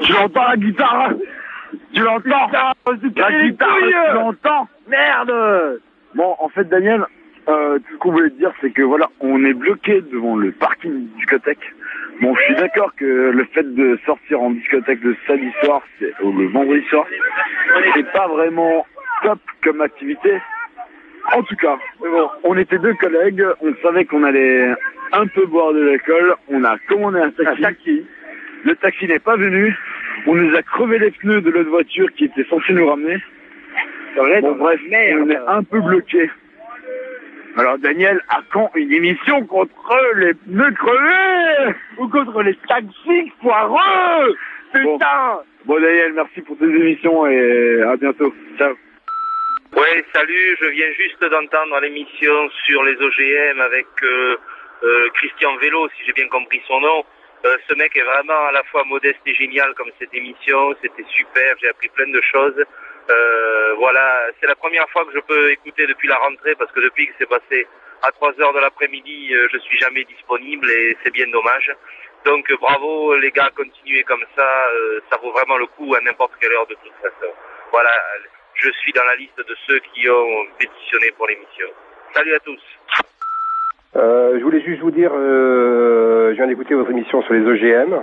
Tu l'entends la guitare? Tu l'entends? La guitare, tu l'entends? Merde! Bon, en fait, Daniel, tout ce qu'on voulait te dire, c'est que voilà, on est bloqué devant le parking discothèque. Bon, je suis d'accord que le fait de sortir en discothèque le samedi soir, ou le vendredi soir, c'est pas vraiment top comme activité. En tout cas, bon, on était deux collègues, on savait qu'on allait un peu boire de l'alcool, on a commandé un taxi. Le taxi n'est pas venu, on nous a crevé les pneus de l'autre voiture qui était censée nous ramener. Bon, bref, on est un peu bloqué. Alors Daniel, à quand une émission contre les pneus crevés? Ou contre les taxis foireux? Putain! Bon Daniel, merci pour tes émissions et à bientôt. Ciao. Ouais, salut, je viens juste d'entendre l'émission sur les OGM avec Christian Vélo, si j'ai bien compris son nom. Ce mec est vraiment à la fois modeste et génial comme cette émission, c'était super, j'ai appris plein de choses. Voilà, c'est la première fois que je peux écouter depuis la rentrée parce que depuis que c'est passé à 3h de l'après-midi, je suis jamais disponible et c'est bien dommage. Donc bravo les gars, continuez comme ça vaut vraiment le coup à n'importe quelle heure de toute façon. Voilà, je suis dans la liste de ceux qui ont pétitionné pour l'émission. Salut à tous. Je voulais juste vous dire, je viens d'écouter votre émission sur les OGM.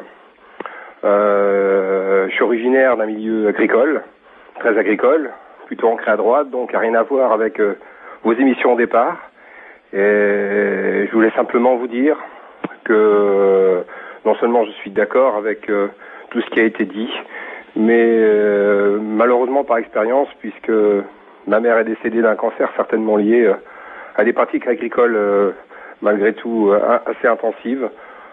Je suis originaire d'un milieu agricole, très agricole, plutôt ancré à droite, donc rien à voir avec vos émissions au départ. Et je voulais simplement vous dire que non seulement je suis d'accord avec tout ce qui a été dit, mais malheureusement par expérience, puisque ma mère est décédée d'un cancer certainement lié à des pratiques agricoles malgré tout assez intensives.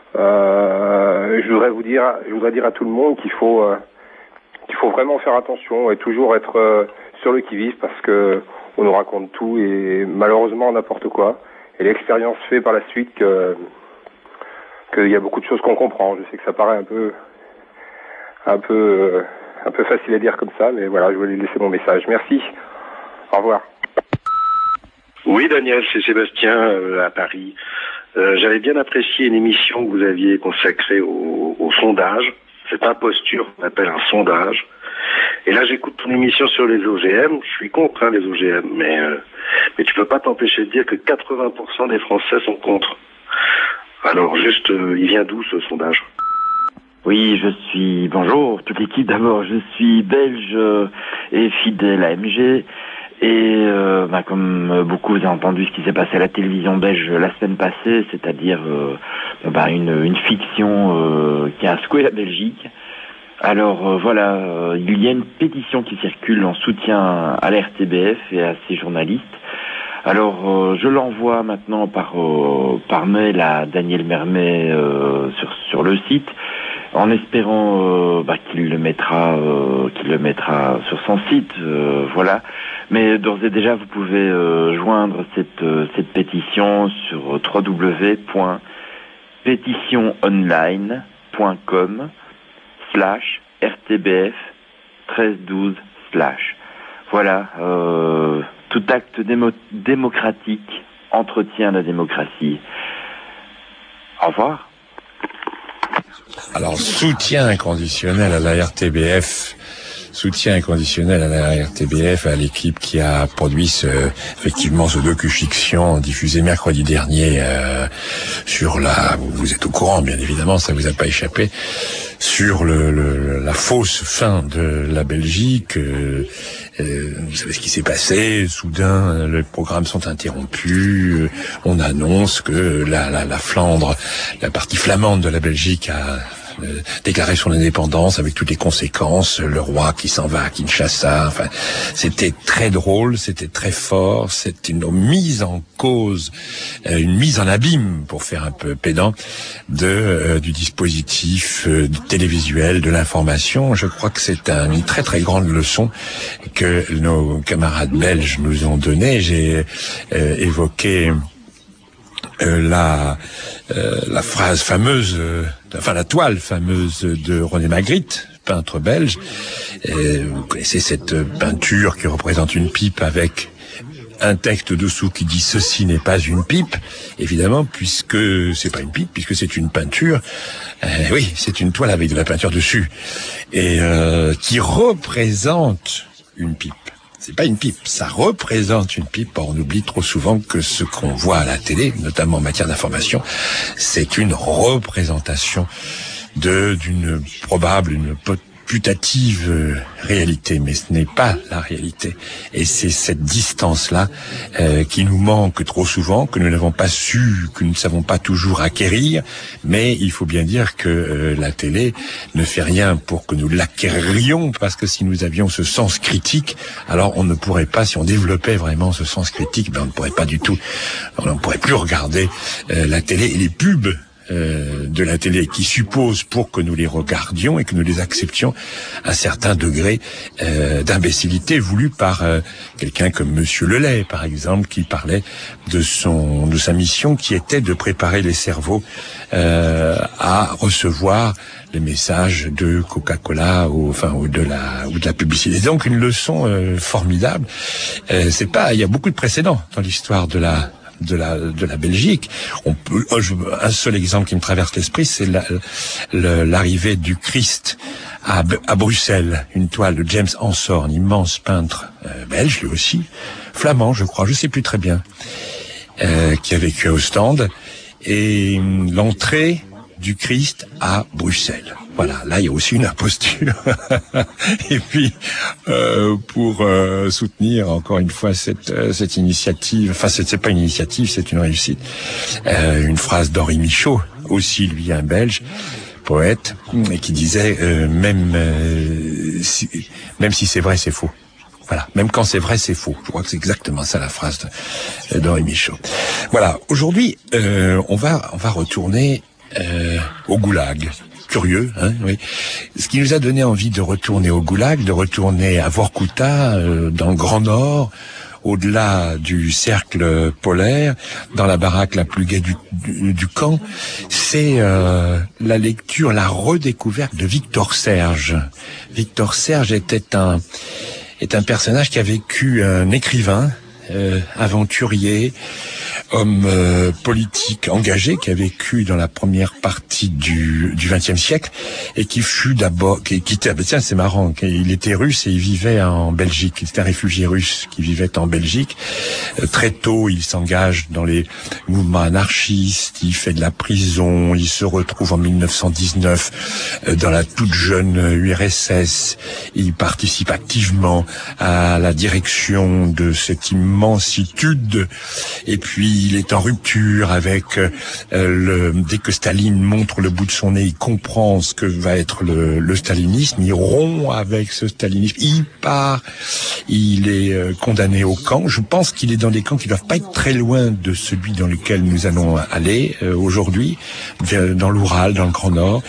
Je voudrais dire à tout le monde qu'il faut vraiment faire attention et toujours être sur le qui-vive parce que on nous raconte tout et malheureusement n'importe quoi. Et l'expérience fait par la suite qu'il y a beaucoup de choses qu'on comprend. Je sais que ça paraît un peu facile à dire comme ça, mais voilà, je voulais laisser mon message. Merci. Au revoir. Oui, Daniel, c'est Sébastien à Paris. J'avais bien apprécié une émission que vous aviez consacrée au sondage. Cette imposture qu'on appelle un sondage. Et là, j'écoute ton émission sur les OGM. Je suis contre les OGM, mais tu peux pas t'empêcher de dire que 80% des Français sont contre. Alors juste, il vient d'où ce sondage? Oui, bonjour, toute l'équipe d'abord, je suis belge et fidèle à MG. Et comme beaucoup vous avez entendu ce qui s'est passé à la télévision belge la semaine passée, c'est-à-dire une fiction qui a secoué la Belgique. Alors voilà, il y a une pétition qui circule en soutien à la RTBF et à ses journalistes. Alors je l'envoie maintenant par mail à Daniel Mermet sur le site, en espérant qu'il le mettra sur son site, voilà. Mais d'ores et déjà, vous pouvez joindre cette pétition sur www.petitiononline.com/RTBF1312/. Voilà, tout acte démocratique entretient la démocratie. Au revoir. Alors, soutien inconditionnel à la RTBF. Soutien inconditionnel à la RTBF, à l'équipe qui a produit effectivement ce docu-fiction diffusé mercredi dernier sur vous êtes au courant, bien évidemment, ça vous a pas échappé, sur la fausse fin de la Belgique. Vous savez ce qui s'est passé. Soudain, les programmes sont interrompus. On annonce que la Flandre, la partie flamande de la Belgique a déclarer son indépendance avec toutes les conséquences, le roi qui s'en va à Kinshasa, enfin, c'était très drôle, c'était très fort, c'était une mise en cause, une mise en abîme, pour faire un peu pédant, du dispositif télévisuel, de l'information. Je crois que c'est une très très grande leçon que nos camarades belges nous ont donnée. J'ai évoqué la phrase fameuse, la toile fameuse de René Magritte, peintre belge. Vous connaissez cette peinture qui représente une pipe avec un texte dessous qui dit ceci n'est pas une pipe, évidemment, puisque c'est pas une pipe, puisque c'est une peinture. Oui, c'est une toile avec de la peinture dessus, et qui représente une pipe. C'est pas une pipe, ça représente une pipe. Or, on oublie trop souvent que ce qu'on voit à la télé, notamment en matière d'information, c'est une représentation d'une putative réalité, mais ce n'est pas la réalité. Et c'est cette distance-là qui nous manque trop souvent, que nous n'avons pas su, que nous ne savons pas toujours acquérir. Mais il faut bien dire que la télé ne fait rien pour que nous l'acquérions, parce que si nous avions ce sens critique, alors on ne pourrait pas, si on développait vraiment ce sens critique, on ne pourrait pas du tout, on ne pourrait plus regarder la télé et les pubs de la télé qui suppose pour que nous les regardions et que nous les acceptions un certain degré d'imbécilité voulu par quelqu'un comme Monsieur Lelay, par exemple, qui parlait de sa mission qui était de préparer les cerveaux à recevoir les messages de Coca-Cola ou de la publicité. Donc une leçon formidable. Il y a beaucoup de précédents dans l'histoire de la Belgique. Un seul exemple qui me traverse l'esprit, c'est l'arrivée du Christ à Bruxelles, une toile de James Ensor, un immense peintre belge, lui aussi, flamand, je crois, je sais plus très bien, qui a vécu à Ostende, et l'entrée du Christ à Bruxelles. Voilà, là il y a aussi une imposture. Et puis pour soutenir encore une fois cette initiative, enfin c'est pas une initiative, c'est une réussite. Une phrase d'Henri Michaud, aussi lui un Belge, poète, et qui disait même si c'est vrai c'est faux. Voilà, même quand c'est vrai c'est faux. Je crois que c'est exactement ça la phrase d'Henri Michaud. Voilà, aujourd'hui on va retourner au goulag. Curieux, hein, oui. Ce qui nous a donné envie de retourner au goulag, de retourner à Vorkouta, dans le Grand Nord, au-delà du cercle polaire, dans la baraque la plus gaie du camp, c'est la lecture, la redécouverte de Victor Serge. Victor Serge est un personnage qui a vécu, un écrivain, aventurier, homme politique engagé, qui a vécu dans la première partie du XXe siècle et qui fut d'abord, tiens c'est marrant, il était russe et il vivait en Belgique. Il était un réfugié russe qui vivait en Belgique. Très tôt, il s'engage dans les mouvements anarchistes, il fait de la prison, il se retrouve en 1919 dans la toute jeune URSS. Il participe activement à la direction de cette immensitude, et puis il est en rupture avec dès que Staline montre le bout de son nez, il comprend ce que va être le stalinisme, il rompt avec ce stalinisme, il part, il est condamné au camp. Je pense qu'il est dans des camps qui doivent pas être très loin de celui dans lequel nous allons aller aujourd'hui, dans l'Oural, dans le Grand Nord.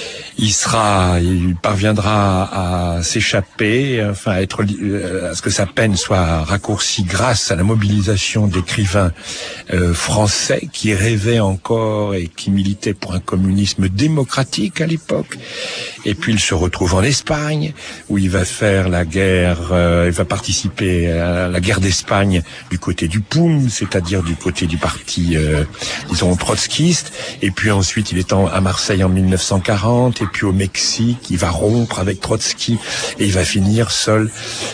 Il parviendra à s'échapper, enfin à ce que sa peine soit raccourcie grâce à la mobilisation d'écrivains français qui rêvaient encore et qui militaient pour un communisme démocratique à l'époque. Et puis il se retrouve en Espagne, où il va faire la guerre, il va participer à la guerre d'Espagne du côté du POUM, c'est-à-dire du côté du parti, disons, trotskiste. Et puis ensuite il est à Marseille en 1940, et puis au Mexique, il va rompre avec Trotsky et il va finir seul,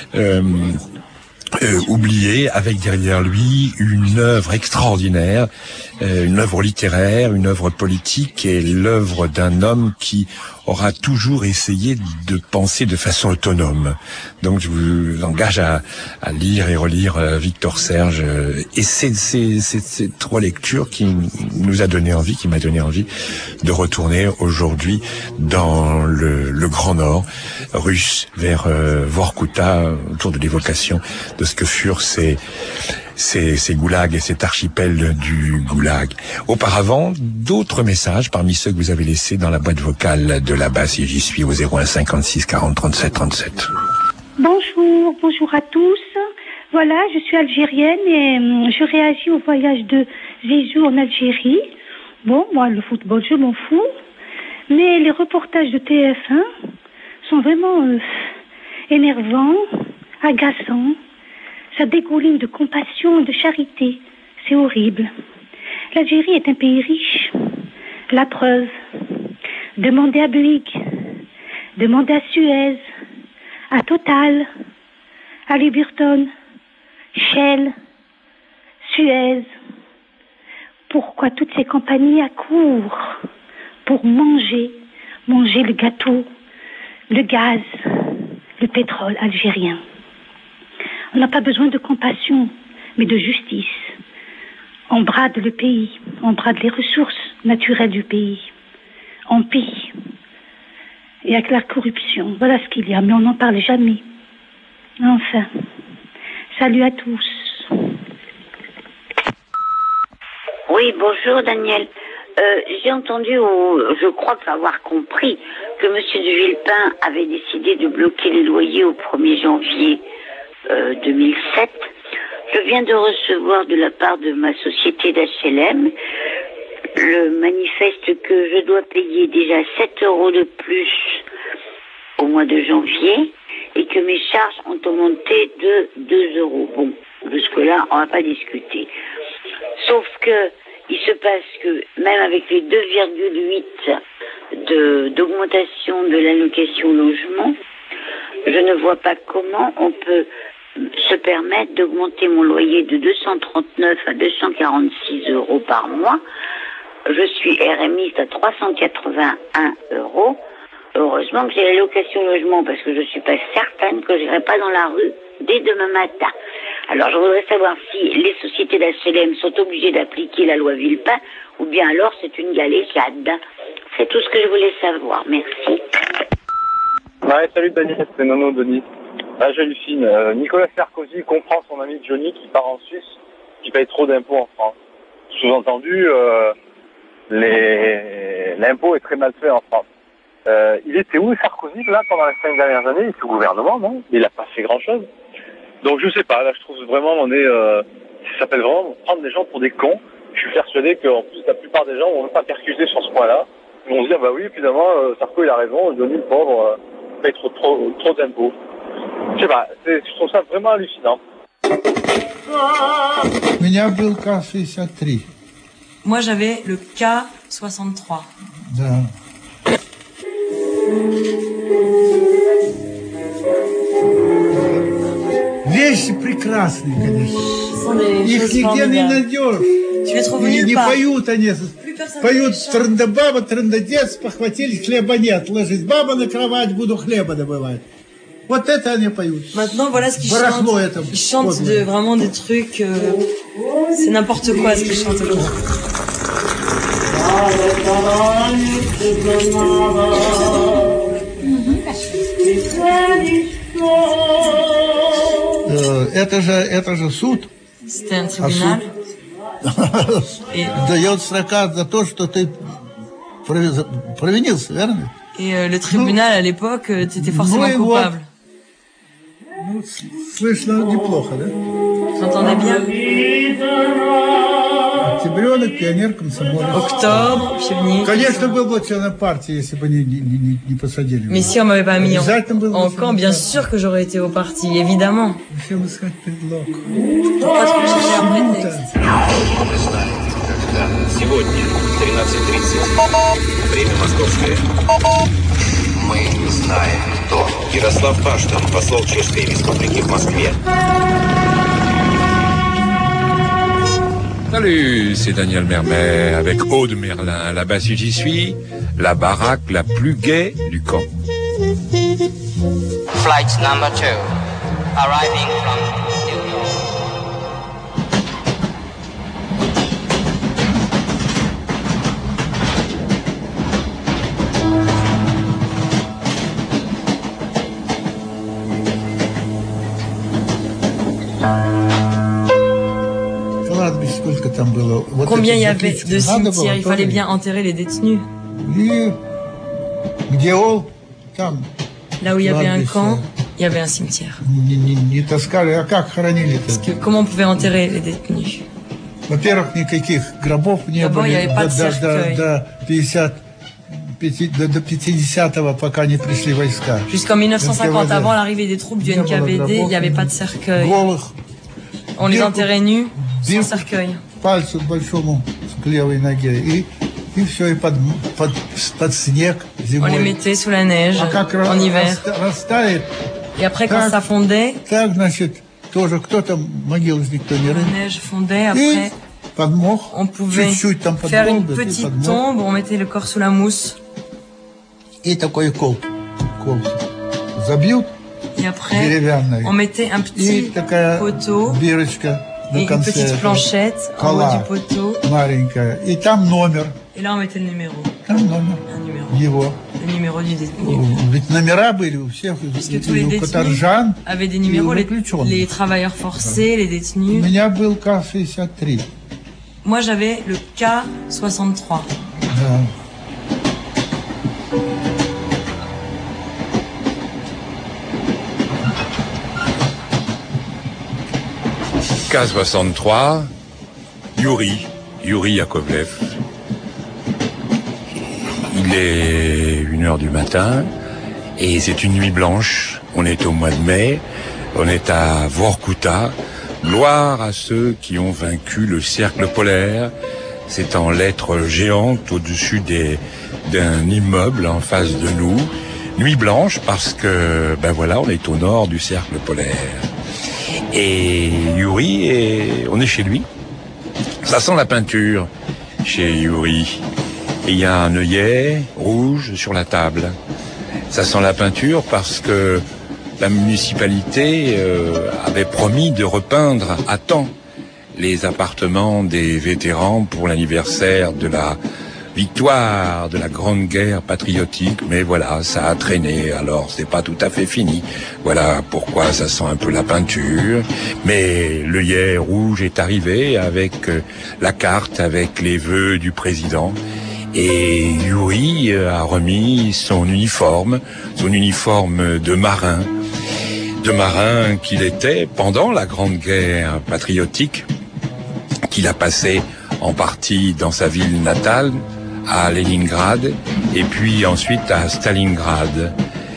oublié, avec derrière lui une œuvre extraordinaire, une œuvre littéraire, une œuvre politique, et l'œuvre d'un homme qui aura toujours essayé de penser de façon autonome. Donc je vous engage à lire et relire Victor Serge, et c'est cette relecture qui nous a donné envie, qui m'a donné envie de retourner aujourd'hui dans le Grand Nord russe, vers Vorkouta, autour de l'évocation de ce que furent ces goulags et cet archipel du goulag. Auparavant, d'autres messages parmi ceux que vous avez laissés dans la boîte vocale de la basse, et j'y suis au 01 56 40 37 37. Bonjour à tous. Voilà, je suis algérienne et je réagis au voyage de Zizou en Algérie. Bon, moi, le football, je m'en fous. Mais les reportages de TF1 sont vraiment énervants, agaçants. Ça dégouline de compassion et de charité. C'est horrible. L'Algérie est un pays riche. La preuve. Demandez à Bouygues, demandez à Suez, à Total, à Liberton, Shell, Suez. Pourquoi toutes ces compagnies accourent pour manger le gâteau, le gaz, le pétrole algérien? On n'a pas besoin de compassion, mais de justice. On brade le pays, on brade les ressources naturelles du pays. On pille. Et avec la corruption, voilà ce qu'il y a, mais on n'en parle jamais. Enfin, salut à tous. Oui, bonjour Daniel. J'ai entendu, ou je crois avoir compris, que M. de Villepin avait décidé de bloquer les loyers au 1er janvier 2007. Je viens de recevoir de la part de ma société d'HLM le manifeste que je dois payer déjà 7 € de plus au mois de janvier et que mes charges ont augmenté de 2 €. Bon, jusque-là, on ne va pas discuter. Sauf que il se passe que même avec les 2,8 d'augmentation de l'allocation logement, je ne vois pas comment on peut se permettre d'augmenter mon loyer de 239 à 246 € par mois. Je suis RMiste à 381 €. Heureusement que j'ai l'allocation logement parce que je ne suis pas certaine que je n'irai pas dans la rue dès demain matin. Alors je voudrais savoir si les sociétés d'HLM sont obligées d'appliquer la loi Villepin ou bien alors c'est une galéjade. C'est tout ce que je voulais savoir. Merci. Ouais, salut Daniel, c'est Nono Denis. Là j'hallucine. Nicolas Sarkozy comprend son ami Johnny qui part en Suisse, qui paye trop d'impôts en France. Sous-entendu, l'impôt est très mal fait en France. Il était où Sarkozy là pendant les 5 dernières années? Il était au gouvernement, non? Il n'a pas fait grand-chose. Donc je sais pas, là je trouve vraiment ça s'appelle vraiment prendre des gens pour des cons. Je suis persuadé qu'en plus la plupart des gens vont même pas percuter sur ce point-là. Ils vont se dire bah oui, évidemment, Sarko il a raison, Johnny le pauvre paye trop d'impôts. Je sais pas, je trouve ça vraiment hallucinant. Moi j'avais le K63. Вещи прекрасные, конечно. Их нигде не найдешь. Не поют они. Поют трындабаба, трындадец, похватились, хлеба нет. Ложись баба на кровать, буду хлеба добывать. Вот это они поют. Maintenant, voilà ce qu'ils chantent. Ils chantent vraiment des trucs... c'est n'importe quoi ce qu'ils chantent aujourd'hui. Это же суд. C'était un tribunal. Дает срока за то, что ты провинился, верно? Et le tribunal, à l'époque, tu étais forcément coupable. Ну, слышно неплохо, да? J'entendais bien. Октябренок, пионер, комсомолец. Octobre, pionnier. Конечно, был бы членом партии, если бы не посадили. Mais si on m'avait pas mis en camp, bien sûr que j'aurais été au parti, évidemment. Всем искать предлог. Pourquoi tu peux chercher un prétexte? Сегодня, 13:30. Время московское. Мы знаем, кто. Ярослав Паштан, посол Чешской Республики в Москве. Salut, c'est Daniel Mermet avec Aude Merlin. Là-bas, si j'y suis, la baraque la plus gaie du camp. Flight number 2, arriving from New York. Combien il y avait de cimetières? Il fallait bien enterrer les détenus. Là où il y avait un camp, il y avait un cimetière. Parce que comment on pouvait enterrer les détenus? D'abord, il n'y avait pas de cercueil. Jusqu'en 1950, avant l'arrivée des troupes du NKVD, il n'y avait pas de cercueil. on les enterrait nus, sans cercueil. Пальцу большому к левой ноге. И все, и под снег зимой. On les mettait sous la neige, en hiver. Et après, quand ça fondait, так, значит, тоже кто-то, могилу никто не рыл. La neige fondait, après, on pouvait faire une petite tombe, on mettait le corps sous la mousse. И такой кол забьют, et après, on mettait un petit poteau et une petite planchette en haut du poteau. Маленькая. И там номер. Et là, on mettait le numéro. Там номер. Un numéro. Его. Le numéro du détenu. Ведь номера были у всех. Parce que tous les détenus avaient des numéros, les travailleurs forcés, les détenus. У меня был К-63. Moi, j'avais le K-63. Да. K-63, Yuri Yakovlev. Il est 1h du matin et c'est une nuit blanche. On est au mois de mai, on est à Vorkuta. Gloire à ceux qui ont vaincu le cercle polaire. C'est en lettres géantes au-dessus d'un immeuble en face de nous. Nuit blanche parce que, voilà, on est au nord du cercle polaire. Et Yuri, on est chez lui. Ça sent la peinture chez Yuri. Et il y a un œillet rouge sur la table. Ça sent la peinture parce que la municipalité avait promis de repeindre à temps les appartements des vétérans pour l'anniversaire de la victoire de la Grande Guerre patriotique, mais voilà, ça a traîné, alors c'est pas tout à fait fini. Voilà pourquoi ça sent un peu la peinture. Mais l'œillet rouge est arrivé avec la carte, avec les vœux du président. Et Yuri a remis son uniforme de marin qu'il était pendant la Grande Guerre patriotique, qu'il a passé en partie dans sa ville natale, à Leningrad, et puis ensuite à Stalingrad.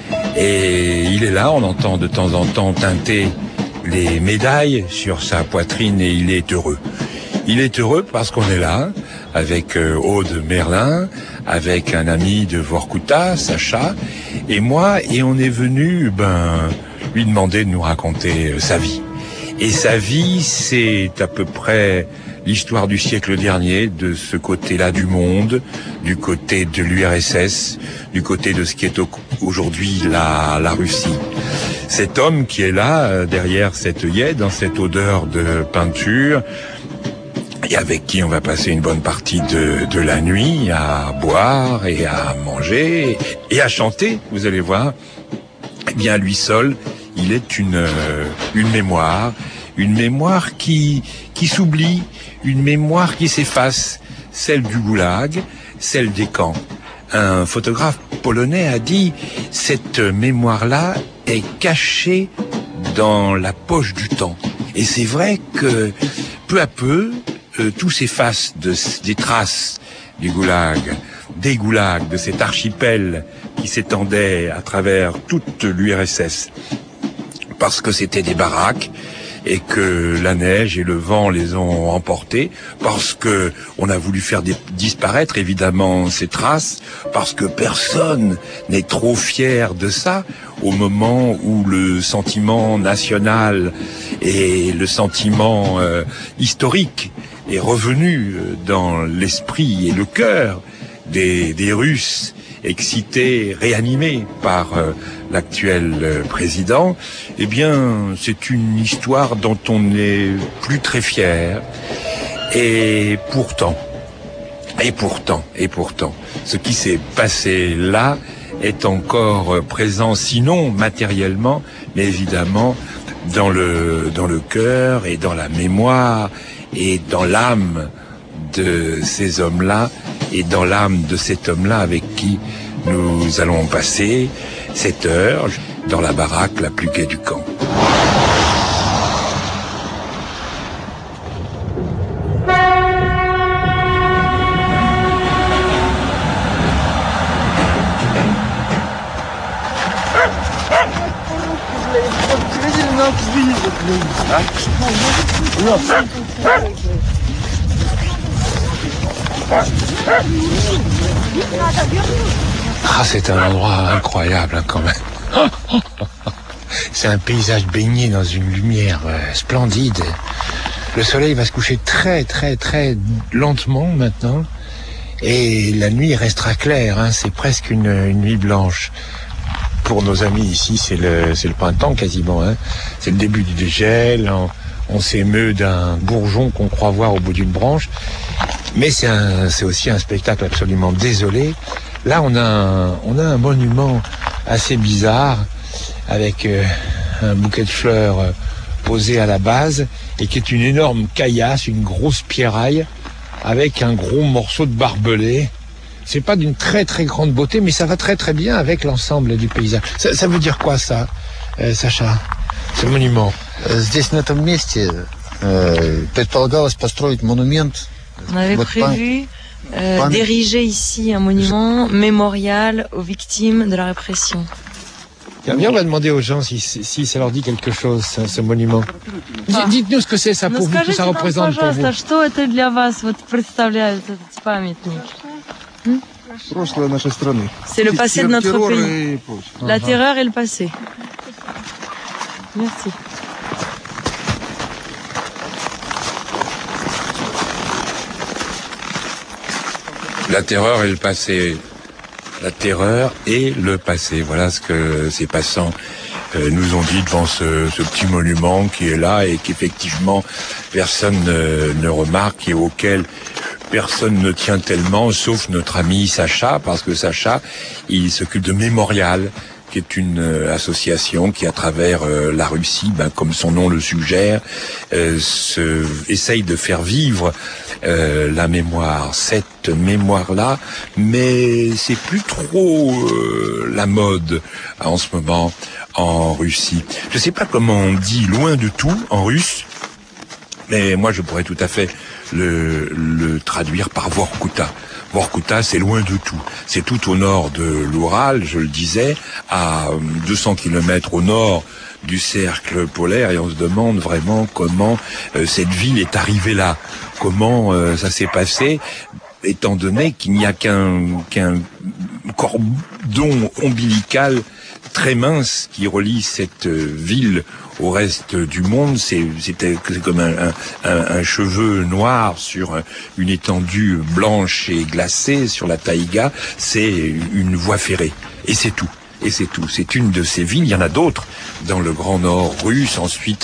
Et il est là, on entend de temps en temps teinter les médailles sur sa poitrine et il est heureux. Il est heureux parce qu'on est là, avec Aude Merlin, avec un ami de Vorkuta, Sacha, et moi, et on est venu, lui demander de nous raconter sa vie. Et sa vie, c'est à peu près l'histoire du siècle dernier, de ce côté-là du monde, du côté de l'URSS, du côté de ce qui est aujourd'hui la Russie. Cet homme qui est là, derrière cet œillet, dans cette odeur de peinture, et avec qui on va passer une bonne partie de la nuit à boire et à manger et à chanter, vous allez voir, eh bien lui seul, il est une mémoire qui s'oublie, une mémoire qui s'efface, celle du goulag, celle des camps. Un photographe polonais a dit « Cette mémoire-là est cachée dans la poche du temps ». Et c'est vrai que peu à peu, tout s'efface des traces du goulag, des goulags, de cet archipel qui s'étendait à travers toute l'URSS. Parce que c'était des baraques, et que la neige et le vent les ont emportés, parce que on a voulu faire disparaître évidemment ces traces, parce que personne n'est trop fier de ça, au moment où le sentiment national et le sentiment historique est revenu dans l'esprit et le cœur des Russes, excités, réanimés par l'actuel président, eh bien, c'est une histoire dont on n'est plus très fier. Et pourtant, ce qui s'est passé là est encore présent, sinon matériellement, mais évidemment dans le cœur et dans la mémoire et dans l'âme de ces hommes-là et dans l'âme de cet homme-là avec qui nous allons passer cette heure dans la baraque la plus gaie du camp. Ah, c'est un endroit incroyable hein, quand même. C'est un paysage baigné dans une lumière splendide. Le soleil va se coucher très très très lentement maintenant et la nuit restera claire. Hein, c'est presque une nuit blanche. Pour nos amis ici, c'est le printemps quasiment. Hein. C'est le début du dégel. On s'émeut d'un bourgeon qu'on croit voir au bout d'une branche. Mais c'est aussi un spectacle absolument désolé. Là, on a un monument assez bizarre avec un bouquet de fleurs posé à la base et qui est une énorme caillasse, une grosse pierraille avec un gros morceau de barbelé. C'est pas d'une très très grande beauté, mais ça va très très bien avec l'ensemble du paysage. Ça veut dire quoi ça, Sacha, ce monument? Здесь, на этом месте, предполагалось построить монумент. On avait prévu d'ériger ici un monument mémorial aux victimes de la répression. Bien, on va demander aux gens si ça leur dit quelque chose, ce monument. Dites-nous ce que c'est ça pour vous, que ça représente pour vous. Что это для вас вот представляет этот памятник? Прошлое нашей страны. C'est le passé de notre pays. La terreur et le passé. Merci. La terreur et le passé. La terreur et le passé. Voilà ce que ces passants nous ont dit devant ce petit monument qui est là et qu'effectivement personne ne remarque et auquel personne ne tient tellement, sauf notre ami Sacha, parce que Sacha, il s'occupe de Mémorial, qui est une association qui, à travers la Russie, comme son nom le suggère, essaye de faire vivre la mémoire, cette mémoire-là, mais c'est plus trop la mode en ce moment en Russie. Je sais pas comment on dit loin de tout en russe, mais moi je pourrais tout à fait le traduire par Vorkuta. Vorkuta, c'est loin de tout. C'est tout au nord de l'Oural, je le disais, à 200 km au nord du cercle polaire, et on se demande vraiment comment cette ville est arrivée là, comment ça s'est passé, étant donné qu'il n'y a qu'un cordon ombilical très mince qui relie cette ville au reste du monde. C'est comme un cheveu noir sur une étendue blanche et glacée sur la taïga. C'est une voie ferrée. Et c'est tout. Et c'est tout. C'est une de ces villes. Il y en a d'autres dans le Grand Nord russe, ensuite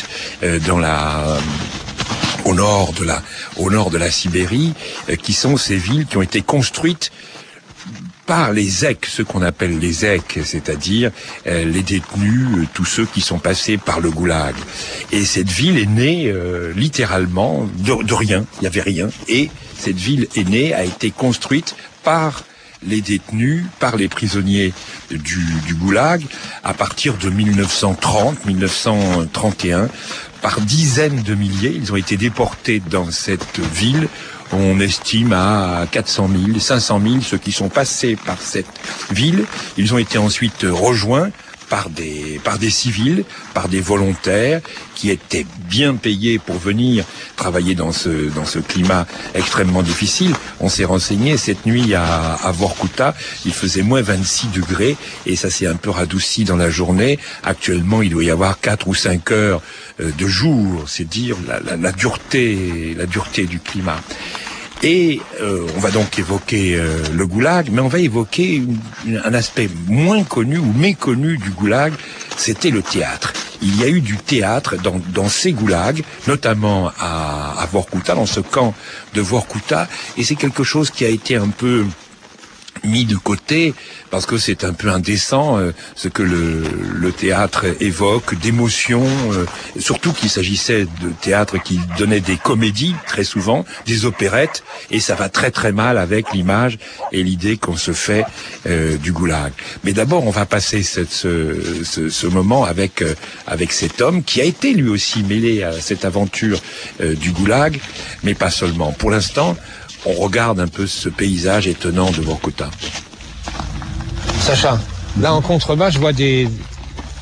au nord de la Sibérie, qui sont ces villes qui ont été construites par les zèques, ceux qu'on appelle les zèques, c'est-à-dire les détenus, tous ceux qui sont passés par le goulag. Et cette ville est née littéralement de rien, il n'y avait rien, et cette ville est née, a été construite par les détenus, par les prisonniers du goulag, à partir de 1930-1931, par dizaines de milliers. Ils ont été déportés dans cette ville. On estime à 400 000, 500 000 ceux qui sont passés par cette ville. Ils ont été ensuite rejoints par des civils, par des volontaires qui étaient bien payés pour venir travailler dans ce climat extrêmement difficile. On s'est renseigné cette nuit à Vorkuta, il faisait moins 26 degrés et ça s'est un peu radouci dans la journée. Actuellement, il doit y avoir 4 ou 5 heures de jour, c'est dire la dureté du climat. Et on va donc évoquer le goulag, mais on va évoquer un aspect moins connu ou méconnu du goulag, c'était le théâtre. Il y a eu du théâtre dans ces goulags, notamment à Vorkuta, dans ce camp de Vorkuta, et c'est quelque chose qui a été un peu mis de côté parce que c'est un peu indécent ce que le théâtre évoque d'émotions, surtout qu'il s'agissait de théâtre qui donnait des comédies très souvent, des opérettes, et ça va très très mal avec l'image et l'idée qu'on se fait du goulag. Mais d'abord on va passer ce moment avec cet homme qui a été lui aussi mêlé à cette aventure du goulag, mais pas seulement. Pour l'instant, on regarde un peu ce paysage étonnant de Vorkuta. Sacha, là en contrebas, je vois des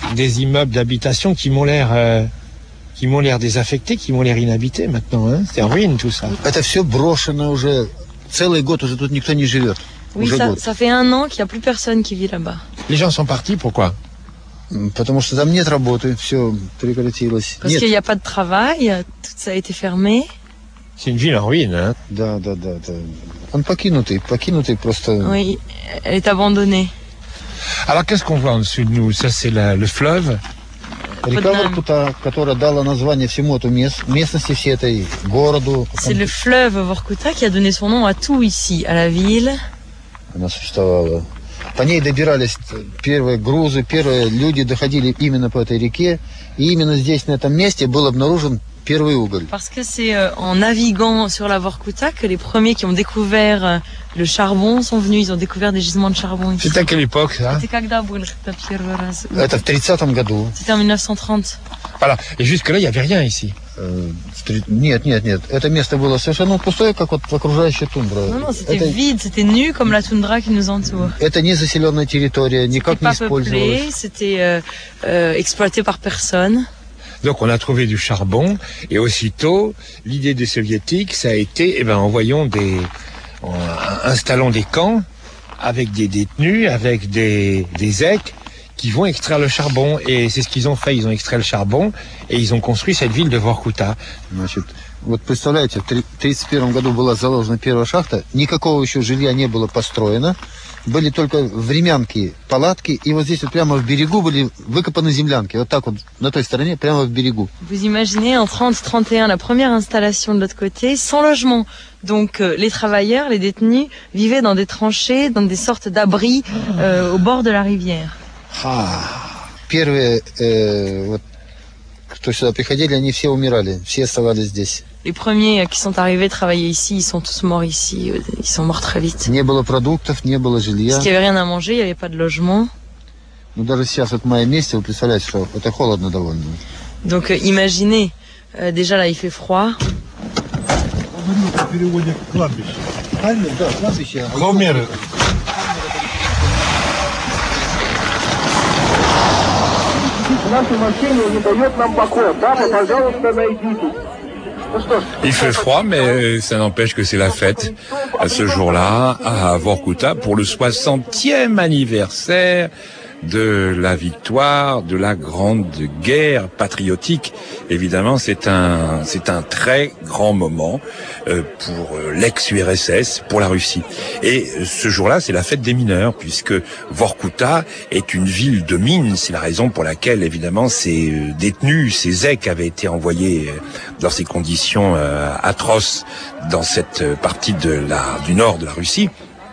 des immeubles d'habitation qui m'ont l'air désaffectés, qui m'ont l'air inhabités maintenant. Hein. C'est en ruine tout ça. Это все брошено уже. Целый год уже тут никто не живет. Oui, ça fait 1 an qu'il n'y a plus personne qui vit là-bas. Les gens sont partis, pourquoi? Потому что там нет работы, все прекратилось. Parce qu'il n'y a pas de travail, tout ça a été fermé. C'est une ville en ruine, hein? Да. Он покинутый просто. Oui, elle est abandonnée. Alors qu'est-ce qu'on voit en dessous de nous? Ça c'est le fleuve. Река Воркута, которая дала название всему эту местности, всей этой городу. C'est le fleuve Vorkuta qui a donné son nom à tout ici, à la ville. Она существовала. По ней добирались первые грузы, первые люди доходили именно по этой реке. И именно здесь, на этом месте, был обнаружен первый уголь. Parce que c'est en naviguant sur la Vorkuta que les premiers qui ont découvert le charbon sont venus. Ils ont découvert des gisements de charbon ici. C'était à quelle époque, ça? C'était когда был первый раз? Это в 30-м году. C'était en 1930. Voilà. Et jusque-là, il n'y avait rien ici. Нет. Это место было совершенно пустое, как вот окружающая тундра. Non, c'était vide, c'était nu comme la toundra qui nous entoure. Это не заселенная территория, никак не использовалась. C'était exploité par personne. Donc on a trouvé du charbon et aussitôt l'idée des soviétiques ça a été installons des camps avec des détenus, avec des zèques qui vont extraire le charbon et c'est ce qu'ils ont fait, ils ont extrait le charbon et ils ont construit cette ville de Vorkuta. Значит, вот представляете, в 1931 году была заложена первая шахта, никакого еще жилья не было построено. Были только времянки, палатки, и вот здесь вот прямо в берегу были выкопаны землянки. Вот так вот, на той стороне, прямо в берегу. Vous imaginez, en 30-31, la première installation de l'autre côté, sans logement. Donc les travailleurs, les détenus, vivaient dans des tranchées, dans des sortes d'abris au bord de la rivière. Первые, вот, кто сюда приходили, они все умирали, все оставались здесь. Les premiers qui sont arrivés travailler ici, ils sont tous morts ici. Ils sont morts très vite. Не было продуктов, не было жилья. Parce qu'il n'y avait rien à manger, il n'y avait pas de logement. Ну даже сейчас, вот в моем месте, вы представляете, что это холодно довольно. Donc imaginez, déjà là il fait froid. Хомер. Наше молчание не дает нам покоя. Папа, пожалуйста, найдите. Il fait froid, mais ça n'empêche que c'est la fête ce jour-là à Vorkuta pour le 60e anniversaire de la victoire de la grande guerre patriotique. Évidemment, c'est un très grand moment pour l'ex-URSS, pour la Russie. Et ce jour-là, c'est la fête des mineurs, puisque Vorkuta est une ville de mines. C'est la raison pour laquelle, évidemment, ces détenus, ces zèques avaient été envoyés dans ces conditions atroces dans cette partie du nord de la Russie.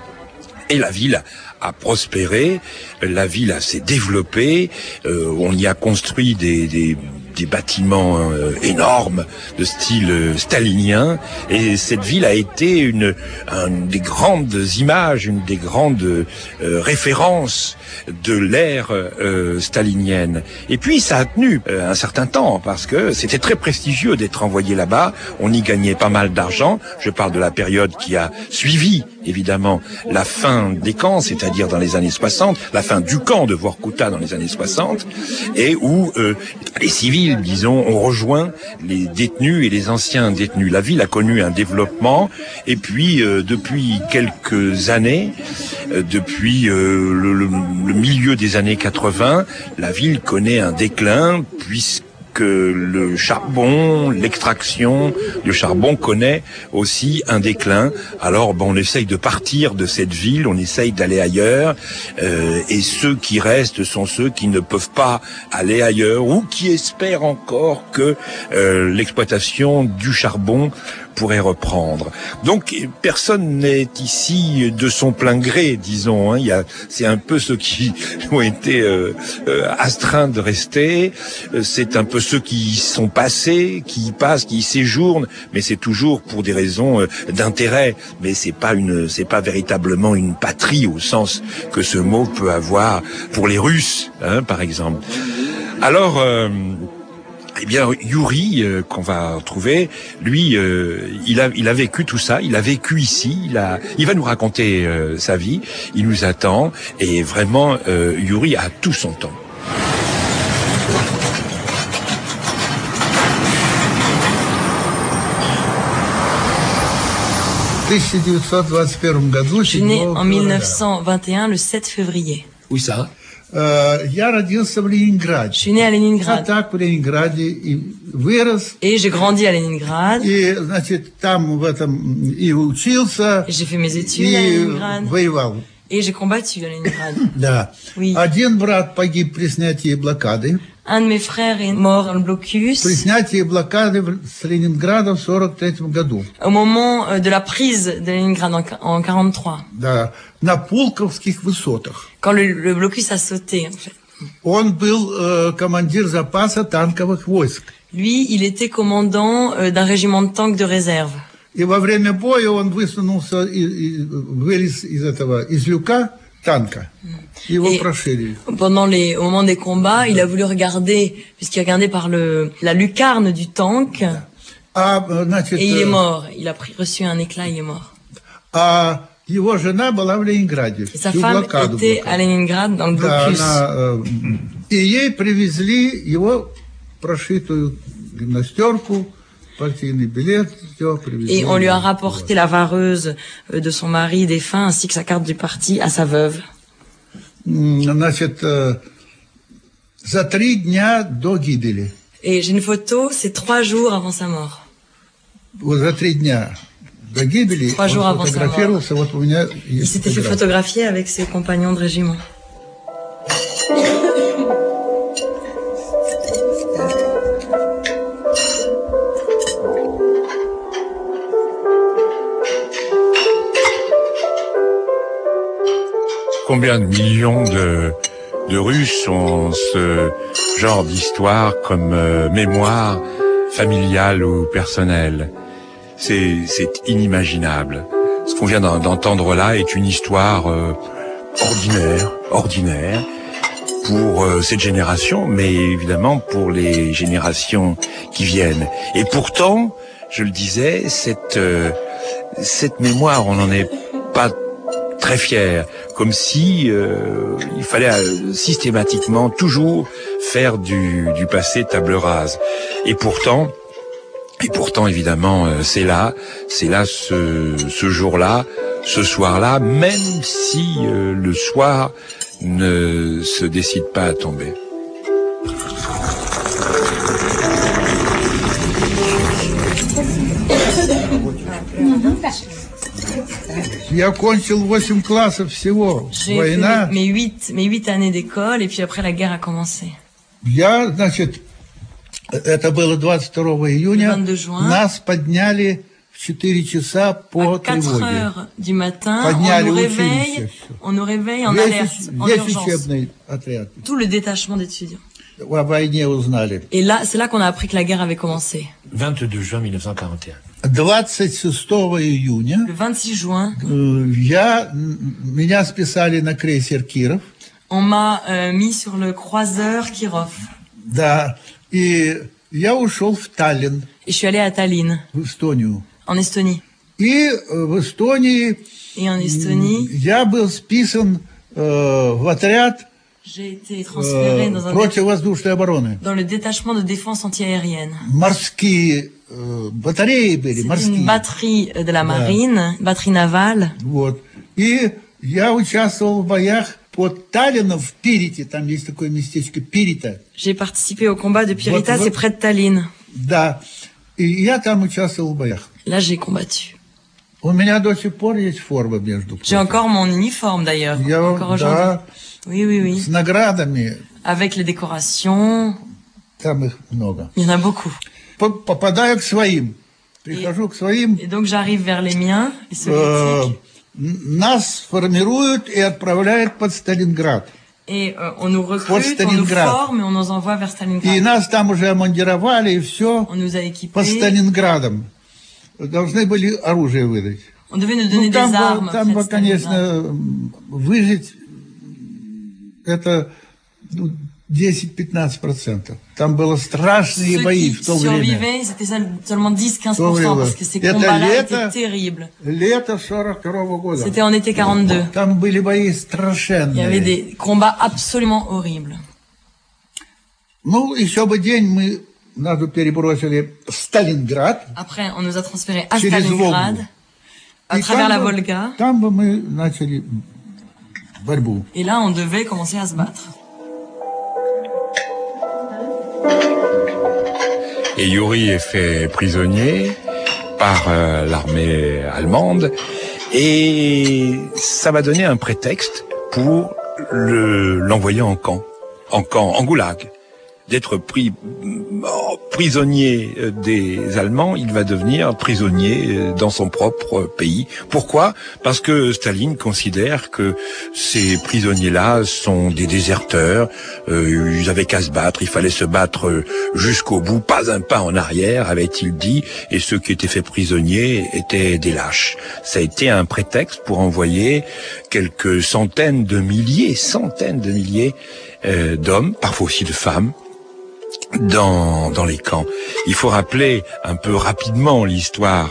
Et la ville a prospéré, la ville s'est développée, on y a construit des bâtiments énormes de style stalinien et cette ville a été une des grandes images, une des grandes références de l'ère stalinienne. Et puis ça a tenu un certain temps parce que c'était très prestigieux d'être envoyé là-bas, on y gagnait pas mal d'argent, je parle de la période qui a suivi évidemment la fin des camps, c'est-à-dire dans les années 60, la fin du camp de Vorkuta dans les années 60, et où les civils, disons, ont rejoint les détenus et les anciens détenus. La ville a connu un développement, et puis depuis quelques années, depuis le milieu des années 80, la ville connaît un déclin, puisque le charbon, l'extraction du charbon connaît aussi un déclin. Alors on essaye de partir de cette ville, on essaye d'aller ailleurs, et ceux qui restent sont ceux qui ne peuvent pas aller ailleurs ou qui espèrent encore que l'exploitation du charbon pourrait reprendre. Donc personne n'est ici de son plein gré, disons. C'est un peu ceux qui ont été astreints de rester. C'est un peu ceux qui sont passés, qui y passent, qui y séjournent, mais c'est toujours pour des raisons d'intérêt. Mais c'est pas véritablement une patrie au sens que ce mot peut avoir pour les Russes, par exemple. Alors. Eh bien, Yuri, qu'on va trouver, lui, il a vécu tout ça, il a vécu ici, il va nous raconter sa vie, il nous attend, et vraiment, Yuri a tout son temps. В 1921 году, Je suis né en 1921, le 7 février. Où ça? Я родился в Ленинграде. Je suis né à Leningrad. А так в Ленинграде и вырос. Et j'ai grandi à Leningrad. И, значит, там в этом и учился, J'ai fait mes études à и Leningrad. воевал. Et j'ai combattu à Leningrad. Да. Oui. Один брат погиб при снятии блокады. Un de mes frères est mort dans le blocus. При снятии блокады с Ленинграда в 1943 году. Au moment de la prise de Leningrad en 1943. Да. На Пулковских высотах. Quand le blocus a sauté, en fait. Он был командир запаса танковых войск. Lui, il était commandant d'un régiment de tanks de réserve. И во время боя он высунулся и вылез из люка танка. Его прошили. Au moment des combats, il a voulu regarder, puisqu'il regardait par la lucarne du tank. Et il est mort. Il a reçu un éclat, il est mort. Его жена была в Ленинграде. Et sa femme était à Leningrad dans le blocus. И ей привезли его прошитую гимнастерку, партийный билет, все привезли. Et on lui a rapporté la vareuse de son mari défunt ainsi que sa carte du parti à sa veuve. Значит, за 3 дня до гибели. Et j'ai une photo, c'est 3 jours avant sa mort. Вот за 3 дня до гибели 3 jours avant sa mort. Вот у меня Il s'était fait photographier avec ses compagnons de régiment. Combien de millions de Russes ont ce genre d'histoire comme mémoire familiale ou personnelle? C'est inimaginable. Ce qu'on vient d'entendre là est une histoire ordinaire pour cette génération, mais évidemment pour les générations qui viennent. Et pourtant, je le disais, cette mémoire, on n'en est pas très fier, comme si il fallait systématiquement toujours faire du passé table rase. Et pourtant, évidemment, c'est là ce jour-là, ce soir-là, même si le soir ne se décide pas à tomber. Я окончил 8 классов всего. J'ai fait mes 8 années d'école, et puis après la guerre a commencé. Я, значит, это было 22 июня, нас подняли в 4 часа по тревоге. À 4 heures du matin, Подняли on nous réveille en alerte, en urgence. Учебный отряд. Tout le détachement d'étudiants. О войне узнали. Et là, c'est là qu'on a appris que la guerre avait commencé. 22 juin 1941. 26 июня Le 26 juin, меня списали на крейсер Киров. On m'a mis sur le croiseur Kirov. Да, и я ушел в Таллин. Et je suis allé à Tallinn. В Эстонию. En Estonie. И в Эстонии я был списан в отряд J'ai été transféré dans противовоздушной обороны. Dans le détachement de défense antiaérienne. Морские батареи были, морские. Une batterie de la marine, batterie navale. Вот. И я участвовал в боях под Таллином в Пирите, там есть такое местечко Пирита. J'ai participé au combat de Pirita, c'est près de Tallinn. Да. И я там участвовал в боях. Là, j'ai combattu. У меня до сих пор есть форма, между прочим. J'ai encore mon uniforme d'ailleurs, encore aujourd'hui. Oui, oui, oui. С наградами. Avec les décorations. Там их много. Il y en a beaucoup. Попадаю к своим. Прихожу к своим. Et donc j'arrive vers les miens, les soviétiques. Нас формируют и отправляют под Сталинград. Et on nous recrute, on nous forme et on nous envoie vers Stalingrad. И нас там уже омундировали, и все. On nous a équipés. По Сталинградам. Должны были оружие выдать. On devait nous donner des armes. Там, конечно, выжить это 10-15%. Там было страшные бои в то время. C'était seulement 10-15% parce que ces combats-là étaient terribles. Лето 42 года. C'était en été 42. Там были бои страшенные. Il y avait des combats absolument horribles. Ну, еще бы день нас перебросили в Сталинград. Après, on nous a transférés à Stalingrad, à travers la Volga. Там бы мы начали борьбу. Et là, on devait commencer à se battre. Et Yuri est fait prisonnier par l'armée allemande et ça va donner un prétexte pour l'envoyer en goulag. D'être prisonnier des Allemands, il va devenir prisonnier dans son propre pays. Pourquoi ? Parce que Staline considère que ces prisonniers-là sont des déserteurs, ils avaient qu'à se battre, il fallait se battre jusqu'au bout, pas un pas en arrière, avait-il dit, et ceux qui étaient faits prisonniers étaient des lâches. Ça a été un prétexte pour envoyer quelques centaines de milliers d'hommes, parfois aussi de femmes, dans les camps. Il faut rappeler un peu rapidement l'histoire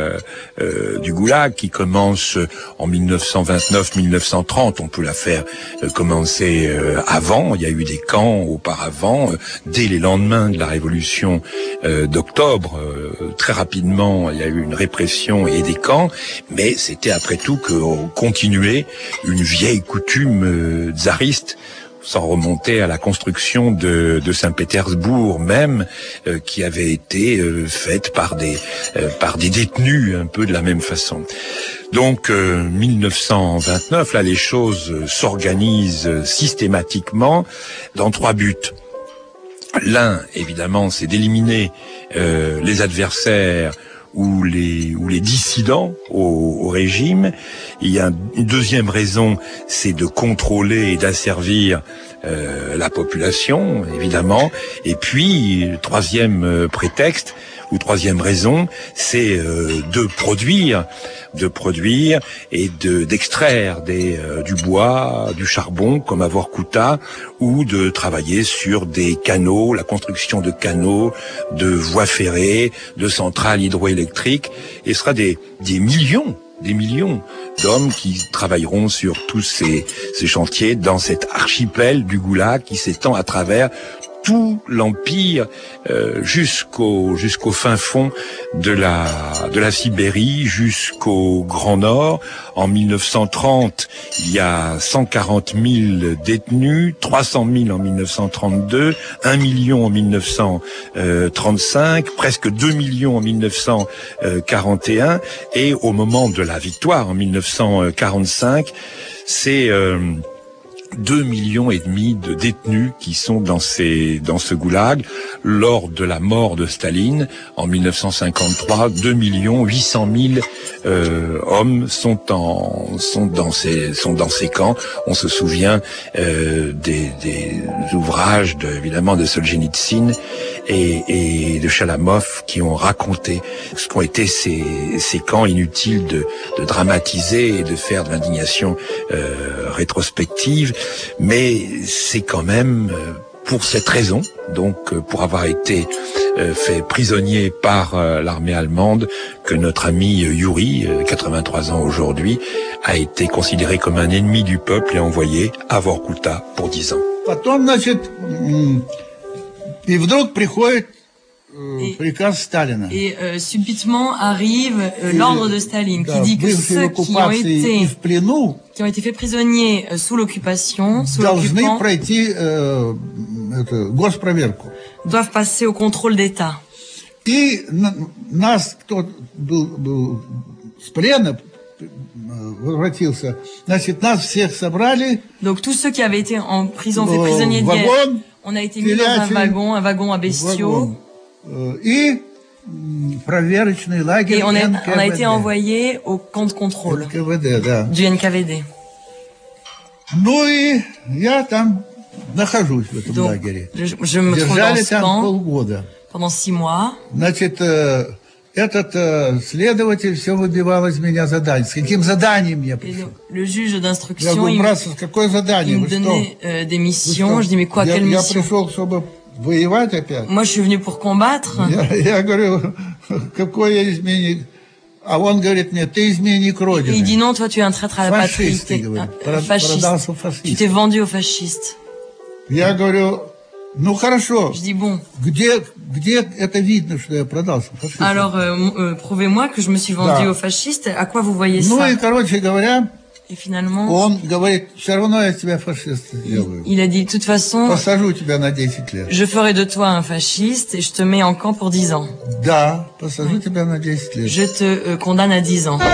du goulag qui commence en 1929-1930. On peut la faire commencer avant. Il y a eu des camps auparavant, dès les lendemains de la révolution d'octobre. Très rapidement, il y a eu une répression et des camps, mais c'était après tout que continuait une vieille coutume tsariste, sans remonter à la construction de Saint-Pétersbourg même, qui avait été faite par des détenus un peu de la même façon. Donc 1929, là les choses s'organisent systématiquement dans 3 buts. L'un, évidemment, c'est d'éliminer les adversaires ou les dissidents au régime. Il y a une deuxième raison, c'est de contrôler et d'asservir la population, évidemment. Et puis, le troisième prétexte, ou troisième raison, c'est de produire et d'extraire du bois, du charbon, comme à Vorkuta, ou de travailler sur des canaux, la construction de canaux, de voies ferrées, de centrales hydroélectriques. Et ce sera des millions d'hommes qui travailleront sur tous ces chantiers dans cet archipel du Goulag qui s'étend à travers tout l'empire jusqu'au fin fond de la Sibérie, jusqu'au Grand Nord. En 1930, il y a 140 000 détenus, 300 000 en 1932, 1 million en 1935, presque 2 millions en 1941, et au moment de la victoire en 1945, c'est 2,5 millions de détenus qui sont dans ce goulag. Lors de la mort de Staline en 1953, 2,8 millions hommes sont dans ces camps. On se souvient des ouvrages évidemment de Solzhenitsyn et de Chalamov qui ont raconté ce qu'ont été ces camps. Inutile de dramatiser et de faire de l'indignation rétrospective, mais c'est quand même pour cette raison, donc pour avoir été fait prisonnier par l'armée allemande, que notre ami Yuri, 83 ans aujourd'hui, a été considéré comme un ennemi du peuple et envoyé à Vorkuta pour 10 ans. Потом, значит, и вдруг приходит приказ Сталина. Et subitement arrive l'ordre de Staline qui dit que ceux qui ont été faits prisonniers sous l'occupation, sous l'occupant, doivent passer au contrôle d'État. И нас, кто был с плена, возвратился, значит, нас всех собрали. Donc tous ceux qui avaient été en prison, faits prisonniers de guerre, on a été mis dans un wagon à bestiaux. Et on a été envoyé au camp de contrôle du NKVD. Ну и я там нахожусь в этом лагере. Je me trouve dans ce camp pendant 6 mois. Значит, этот следователь все выбивал из меня задание. С каким заданием я пришел? Le juge d'instruction, я говорю, брат, какое задание? Il me donnait des missions. Je dis, mais quoi, quelle mission? Я пришел, чтобы воевать опять. Moi, je suis venu pour combattre. Я говорю, какой я изменник? А он говорит мне, ты изменник Родины. Il dit, non, toi, tu es un traître à la patrie. Fasciste. Tu t'es vendu aux fascistes. Я говорю, Ну хорошо. Je dis bon. Где это видно, что я продался фашистам? Alors, prouvez-moi que je me suis vendu aux fascistes. À quoi vous voyez ça? Ну и, короче говоря, et finalement, он говорит, все равно я тебя фашиста делаю. Il a dit, de toute façon, посажу тебя на 10 лет. Je ferai de toi un fasciste et je te mets en camp pour 10 ans. Да, посажу тебя на 10 лет. Je te condamne à 10 ans.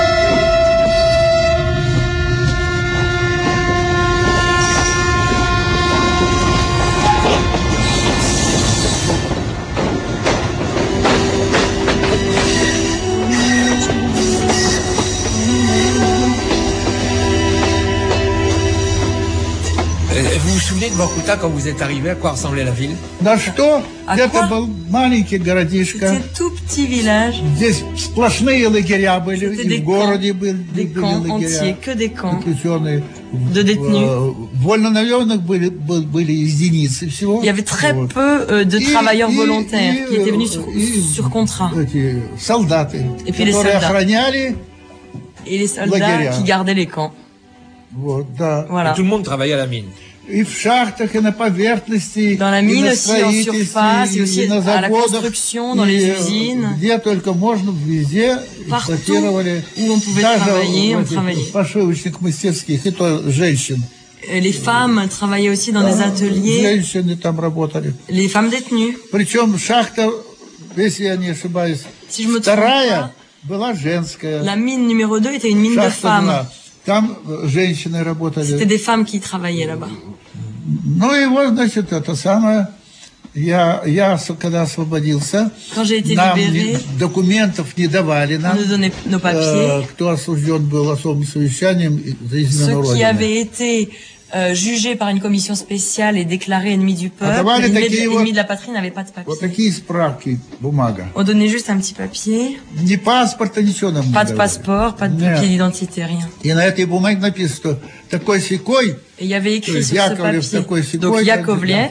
Vous vous souvenez de Vorkuta quand vous êtes arrivé? À quoi ressemblait la ville? Да что? Это был маленький городишко. C'était tout petit village. Здесь сплошные лагеря были, и в городе были лагеря. Que des camps. Заключенные. De détenus. Вольнонаемных были единицы всего. Il y avait très peu de travailleurs volontaires qui étaient venus sur contrat. Солдаты, et puis les soldats. Охраняли et les soldats qui gardaient les camps. Вот, да. Voilà. Et tout le monde travaillait à la mine. И в шахтах, и на поверхности, dans la mine и на aussi, en surface, et aussi на à la заводах, construction, dans les usines. Где только можно, везде эксплуатировали. Où on pouvait travailler, on travaillait. В пошивочных мастерских, и то женщин. Les femmes travaillaient aussi dans des ateliers. Женщины там работали. Les femmes détenues. Причем шахта, если я не ошибаюсь, si je me вторая была женская. La mine numéro 2 était une mine de femmes. Там женщины работали. C'était des femmes qui travaillaient là-bas. Ну и вот, значит, это самое. Я когда освободился, нам документов не давали нам. Кто осужден был особым совещанием за измену Родины. Ceux qui avaient été jugés par une commission spéciale et déclarés ennemis du peuple, ennemis de la patrie, n'avaient pas de papier. Вот такие справки, бумага. On donnait juste un petit papier. Ни паспорта, ничего нам не давали. Pas de passeport, pas de papier d'identité, rien. И на этой бумаге написано, что такой-сякой. Et il y avait écrit sur ce papier. Donc Яковлев,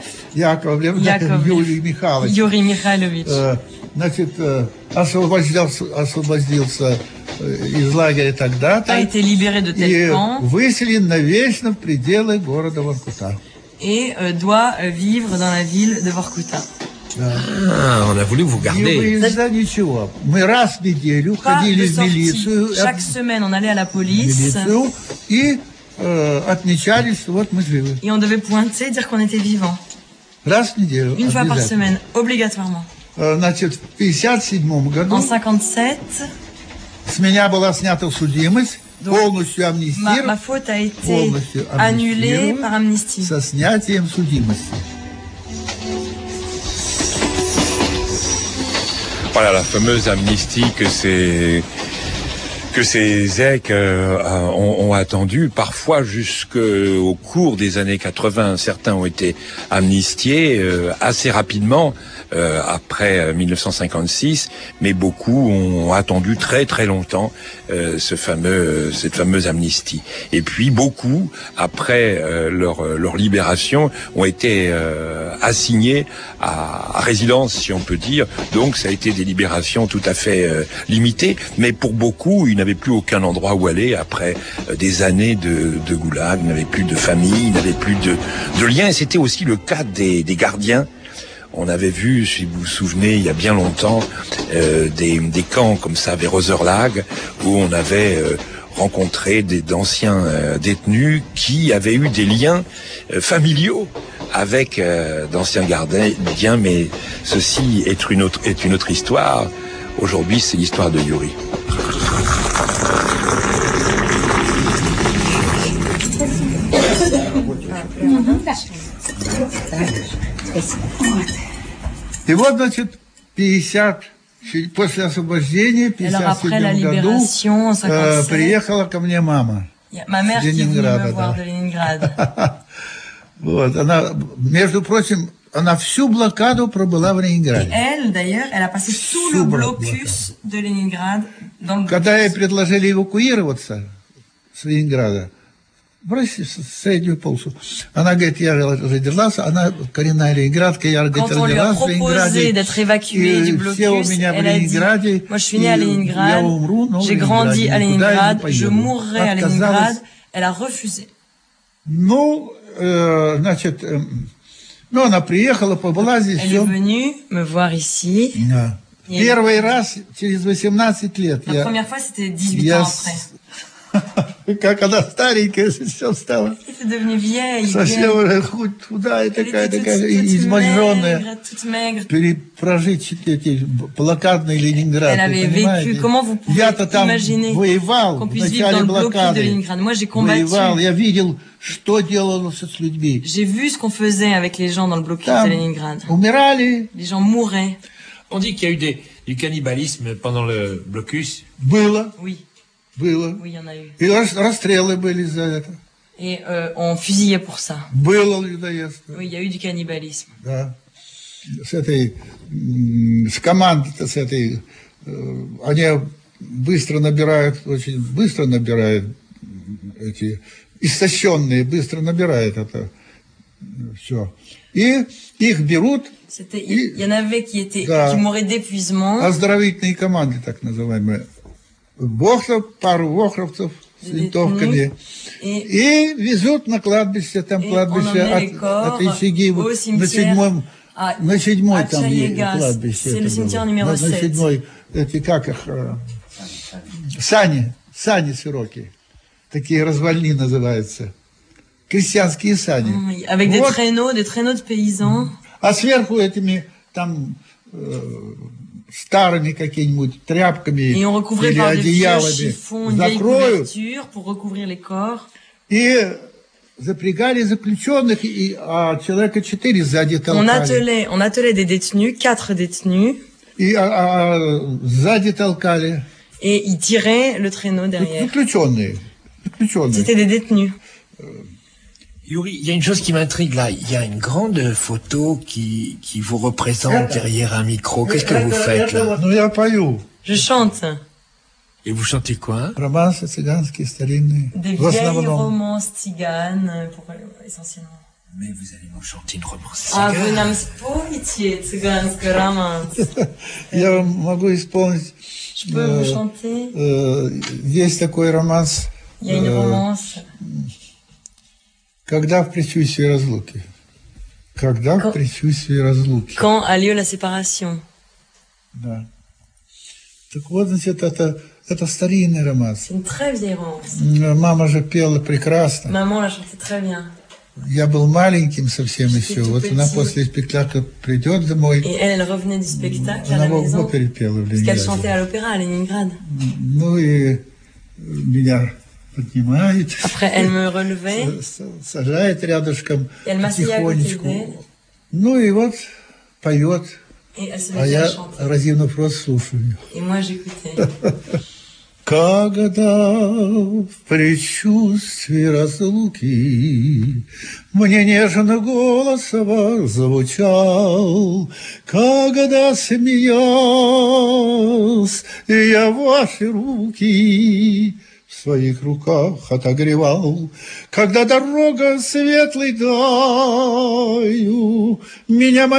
Юрий Михайлович. Значит, освободился из лагеря тогда-то. A été libéré de tel camp. Выселен навечно в пределы города Воркута. Et doit vivre dans la ville de Vorkuta. Ah, on a voulu vous garder. Ничего. Мы раз в неделю ходили в милицию. Chaque semaine, on allait à la police. И отмечались, вот мы живы. Et on devait pointer, dire qu'on était vivant. Раз в неделю. Une fois par semaine, obligatoirement. Значит, в 1957 году. En 57. С меня была снята судимость, полностью амнистирована. Ma faute a été annulée par amnistie. Со снятием судимости. Voilà la fameuse amnistie que ces zèques ont attendu, parfois jusqu'au cours des années 80. Certains ont été amnistiés assez rapidement après 1956, mais beaucoup ont attendu très très longtemps cette fameuse amnistie. Et puis beaucoup, après leur libération, ont été assignés à résidence, si on peut dire. Donc ça a été des libérations tout à fait limitées, mais pour beaucoup, ils n'avaient plus aucun endroit où aller après des années de goulag, ils n'avaient plus de famille, ils n'avaient plus de liens. Et c'était aussi le cas des gardiens. On avait vu, si vous vous souvenez, il y a bien longtemps, des camps comme ça vers Roserlag, où on avait rencontré d'anciens détenus qui avaient eu des liens familiaux avec d'anciens gardiens, mais ceci est une autre histoire. Aujourd'hui, c'est l'histoire de Yuri. И вот, значит, после освобождения, в 1957 году, приехала ко мне мама. С Ленинграда. Вот, она, между прочим, она всю блокаду пробыла в Ленинграде. Elle, d'ailleurs, elle a passé tout le blocus de Leningrad. Когда ей предложили эвакуироваться с Ленинграда, в среднюю полосу. Она говорит, я родилась, она коренная ленинградка, я родилась в Ленинграде, все у меня в Ленинграде, я умру, но в Ленинграде, никуда не поеду. Отказалась. Elle a refusé. Ну, значит, Ну, она приехала, побыла здесь. Elle est venue me voir ici. Да. Первый раз через 18 лет. La première fois, c'était 18 ans après. Как она старенькая совсем стала. Elle est devenue vieille. Совсем уже худая такая, изможденная. Прожить эти блокадные Ленинград. Elle avait vécu. Comment vous pouvez imaginer qu'on puisse vivre dans le blocus de Leningrad? Moi, j'ai combattu. Я видел, что делалось с людьми. J'ai vu ce qu'on faisait avec les gens dans le blocus de Leningrad. Умирали. Les gens mouraient. On dit qu'il y a eu du cannibalisme pendant le blocus. Было. Oui. Было. Oui, il y en a eu. И расстрелы были за это. Et on fusillait pour ça. Было людоедство. Oui, il y a eu du cannibalisme. Да. С командой-то с этой, они очень быстро набирают эти истощенные, быстро набирают это все. И их берут. Il y en avait qui mouraient d'épuisement. Оздоровительные команды, так называемые. Пару вохровцев с винтовками. И везут на кладбище, там кладбище от Ичиги, на седьмой там кладбище. На седьмой, эти как их, сани широкие. Такие развалины называются. Крестьянские сани. Avec des traîneaux de paysans. А сверху этими там старыми какими-нибудь тряпками или одеялами закроют и запрягали заключенных, а человека 4 сзади толкали. On attelait des détenus, 4 détenus. И сзади толкали. Et ils tiraient le traîneau derrière. Заключенные. C'était des détenus. Yuri, il y a une chose qui m'intrigue là. Il y a une grande photo qui vous représente derrière un micro. Qu'est-ce que vous faites là? Je chante. Et vous chantez quoi? Des vieilles romances tziganes, essentiellement. Mais vous allez nous chanter une romance цыган. А вы нам споете цыганскую романс? Я могу исполнить. Je peux vous chanter. Есть такой романс. Il y a une romance. Когда в предчувствии разлуки? Когда в предчувствии разлуки? Quand a lieu la séparation? Да. Так вот, значит, это старинный романс. C'est une très vieille romance. Мама же пела прекрасно. Maman l'a chanté très bien. Я был маленьким совсем еще. Вот она после спектакля придет домой. Et elle revenait du spectacle à la maison. Она в опере пела в Ленинграде. Parce qu'elle chantait à l'opéra à Leningrad. Ну и меня поднимает. Après, elle me relevait. Сажает рядышком потихонечку. Ну и вот поет. А я, разинув рот, слушаю. Et moi, j'écoutais. Когда в предчувствии разлуки мне нежно голос ваш звучал, когда смеясь я ваши руки в своих руках отогревал, когда дорога светлой даю меня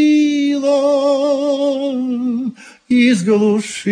манила из глуши,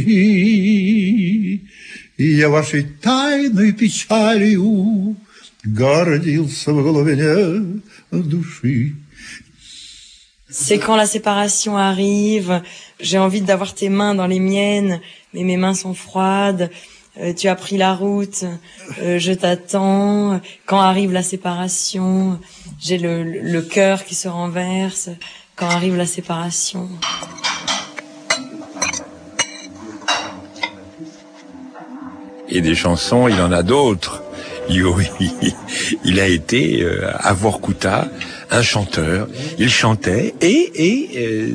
и я вашей тайной печалью гордился в глубине души. C'est quand la séparation arrive, j'ai envie d'avoir tes mains dans les miennes, mais mes mains sont froides. Tu as pris la route, je t'attends. Quand arrive la séparation, j'ai le cœur qui se renverse. Quand arrive la séparation. Et des chansons, il en a d'autres. Yuri, il a été à Vorkuta un chanteur. Il chantait et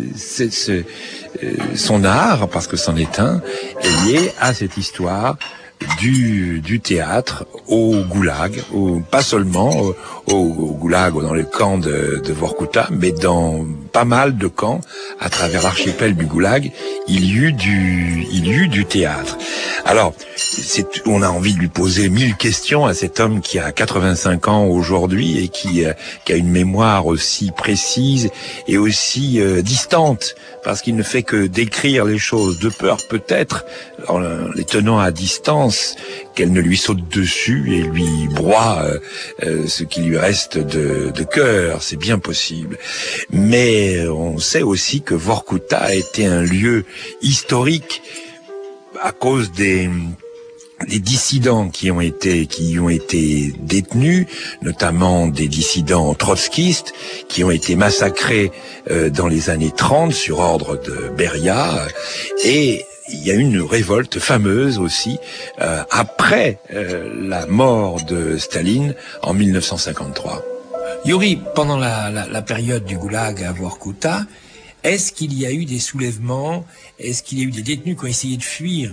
son art, parce que c'en est un, est lié à cette histoire du théâtre au goulag, pas seulement au goulag ou dans le camp de Vorkuta, mais dans pas mal de camps à travers l'archipel du Goulag. Il y eut du théâtre. Alors, on a envie de lui poser 1000 questions à cet homme qui a 85 ans aujourd'hui et qui a une mémoire aussi précise et aussi distante, parce qu'il ne fait que décrire les choses de peur peut-être, en les tenant à distance, qu'elle ne lui saute dessus et lui broie ce qui lui reste de cœur. C'est bien possible. Mais on sait aussi que Vorkouta a été un lieu historique à cause des dissidents qui y ont été détenus, notamment des dissidents trotskistes qui ont été massacrés dans les années 30 sur ordre de Beria, et il y a eu une révolte fameuse aussi après la mort de Staline en 1953. Yuri, pendant la période du Goulag à Vorkouta, est-ce qu'il y a eu des soulèvements? Est-ce qu'il y a eu des détenus qui ont essayé de fuir?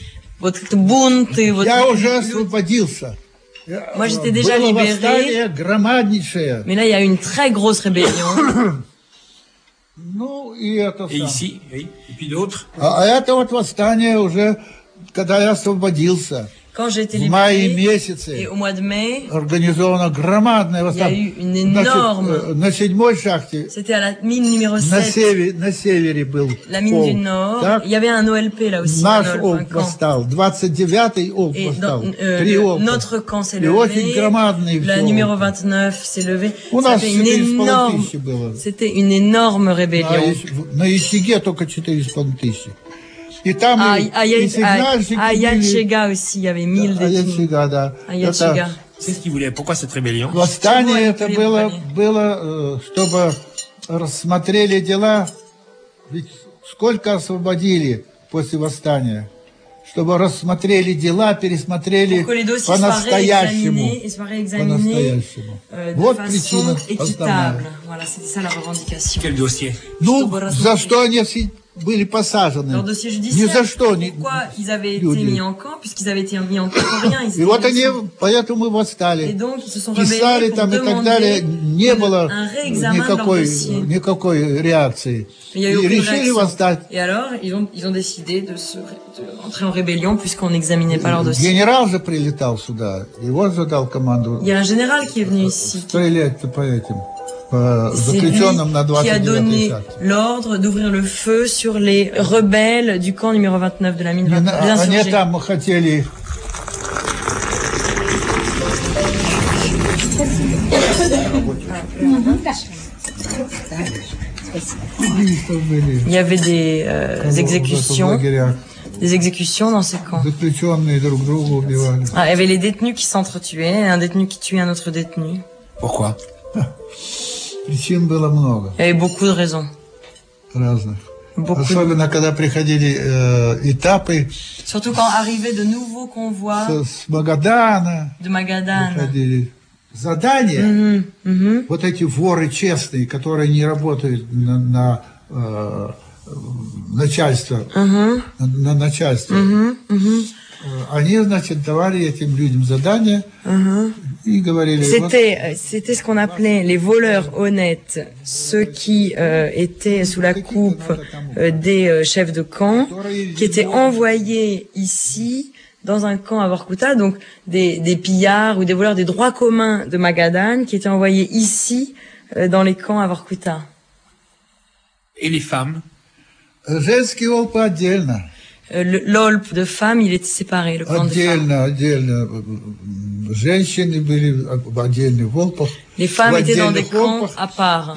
Я уже освободился. Moi, j'étais déjà libéré. Mais là, il y a eu une très grosse rébellion. Et ici, oui. Et puis d'autres. А это вот восстание уже, когда я освободился. Quand j'ai été libéré, et au mois de mai, il y a eu une énorme... C'était à la mine numéro 7, la mine du Nord. Il y avait un OLP là aussi, un camp. Et notre camp s'est levé, la numéro 29 s'est levée. C'était une énorme rébellion. À Ячега aussi, il y avait 1000 détenus. À Ячега. Qu'est-ce qu'ils voulaient? Pourquoi cette rébellion? Восстание это было, чтобы рассмотрели дела. Ведь сколько освободили после восстания? Чтобы рассмотрели дела, пересмотрели по-настоящему. Вот причина основная. Voilà, c'était ça la revendication. Quel dossier? Ну, за что они были посажены. Ни за что. Pourquoi ils avaient été mis en camp, puisqu'ils avaient été mis en camp pour rien. И вот они поэтому восстали. Et donc, ils se sont писали там и так далее. Не было никакой реакции. И решили восстать. Et alors, ils ont décidé de entrer en rébellion puisqu'on n'examinait pas leur dossier. Генерал же прилетал сюда. Его же дал команду. Il y a un général qui est venu ici. Стрелять по этим. C'est lui qui a donné l'ordre d'ouvrir le feu sur les rebelles du camp numéro 29 de la mine 29. Il y avait des exécutions dans ces camps. Il y avait les détenus qui s'entretuaient, un détenu qui tuait un autre détenu. Pourquoi? Причин было много. Il y avait beaucoup de raisons. Разных. Особенно, когда приходили этапы. Surtout quand arrivaient de nouveaux convois. С Магадана. De Magadan. Приходили задания. Вот эти воры честные, которые не работают на начальство. На начальство. Они, значит, давали этим людям задания. C'était ce qu'on appelait les voleurs honnêtes, ceux qui étaient sous la coupe des chefs de camp, qui étaient envoyés ici dans un camp à Vorkouta, donc des pillards ou des voleurs des droits communs de Magadan, qui étaient envoyés ici dans les camps à Vorkouta. Et les femmes? Женский волк отдельно. L'olp de femmes, il était séparé, le camp de femmes. Les femmes étaient dans des camps à part.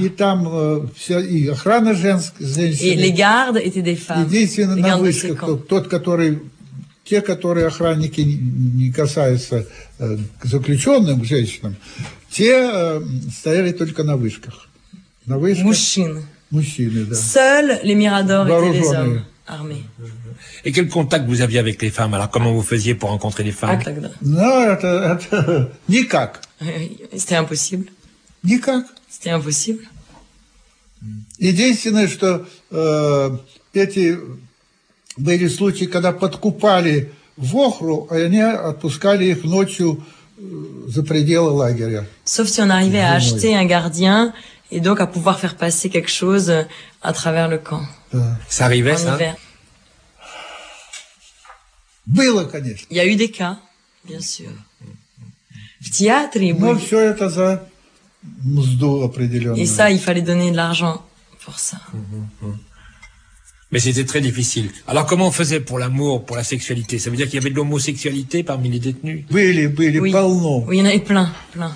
Et les gardes étaient des femmes. Les gardes de ces camps. Те, которые охранники не касаются заключенным, женщинам, те стояли только на вышках. На вышках. Мужчины, да. Seuls les miradors étaient des hommes armés. Et quel contact vous aviez avec les femmes? Alors, comment vous faisiez pour rencontrer les femmes? Non, это никак. C'était impossible. Никак. C'était impossible. Единственное, что эти были случаи, когда подкупали Вохру, а они отпускали их ночью за пределы лагеря. Sauf si on arrivait à acheter un gardien et donc à pouvoir faire passer quelque chose à travers le camp. Ça arrivait, ça? Hiver. Il y a eu des cas, bien sûr. В театре были. Et ça, il fallait donner de l'argent pour ça. Mais c'était très difficile. Alors comment on faisait pour l'amour, pour la sexualité? Ça veut dire qu'il y avait de l'homosexualité parmi les détenus? Oui, полно. Oui, il y en avait plein.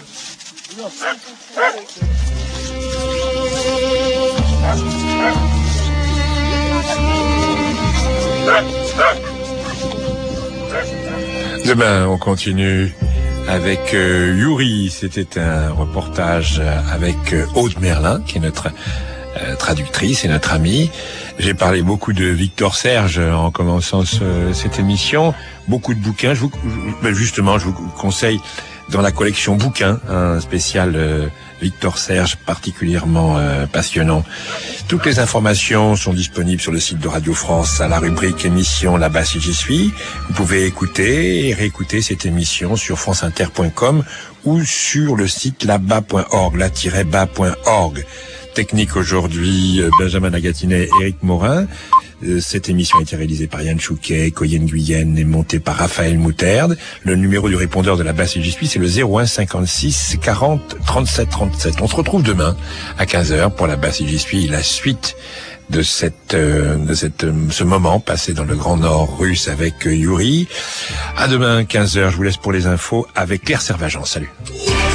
Demain, on continue avec Yuri. C'était un reportage avec Aude Merlin, qui est notre traductrice et notre amie. J'ai parlé beaucoup de Victor Serge en commençant cette émission. Beaucoup de bouquins. Je vous conseille dans la collection bouquins un spécial Victor Serge particulièrement passionnant. Toutes les informations sont disponibles sur le site de Radio France à la rubrique émission Là-bas si j'y suis. Vous pouvez écouter et réécouter cette émission sur franceinter.com ou sur le site là-bas.org, là-bas.org. Technique aujourd'hui, Benjamin Nagatinet et Éric Morin. Cette émission a été réalisée par Yann Chouquet, Coyenne Guyenne et montée par Raphaël Mouterde. Le numéro du répondeur de Là-bas si j'y suis, c'est le 01 56 40 37 37. On se retrouve demain à 15h pour Là-bas si j'y suis, la suite de ce moment passé dans le Grand Nord russe avec Yuri. À demain 15h, je vous laisse pour les infos avec Claire Servagent. Salut.